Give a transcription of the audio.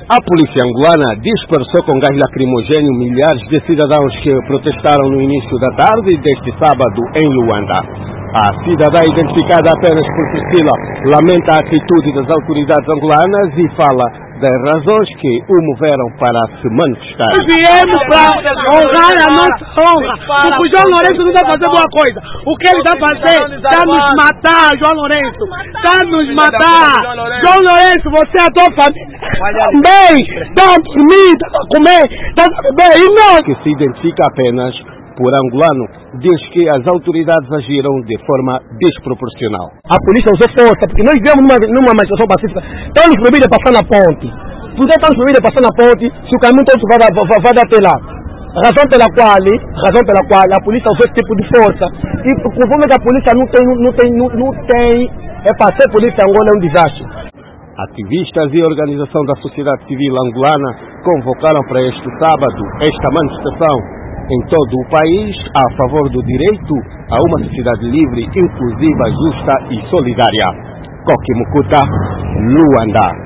A polícia angolana dispersou com gás lacrimogéneo milhares de cidadãos que protestaram no início da tarde deste sábado em Luanda. A cidadã, identificada apenas por Priscila, lamenta a atitude das autoridades angolanas e fala das razões que o moveram para se manifestar. Viemos para honrar a nossa honra, porque o João Lourenço não está fazendo boa coisa. O que ele está fazendo? Está nos matar, João Lourenço. Está nos matar. João Lourenço, você é a tua família. Bem, dá comida, dá comer, dá beber. E nós? Que se identifica apenas por angolano, diz que as autoridades agiram de forma desproporcional. A polícia usou força, porque nós viemos numa manifestação pacífica. Estamos proibidos de passar na ponte. Porque estamos proibidos de passar na ponte, se o caminho todo vai até lá. Razão pela qual a polícia usou esse tipo de força. E conforme que a polícia não tem, ser polícia em Angola é um desastre. Ativistas e organização da sociedade civil angolana convocaram para este sábado esta manifestação em todo o país a favor do direito a uma sociedade livre, inclusiva, justa e solidária. Koki Mukuta, Luanda.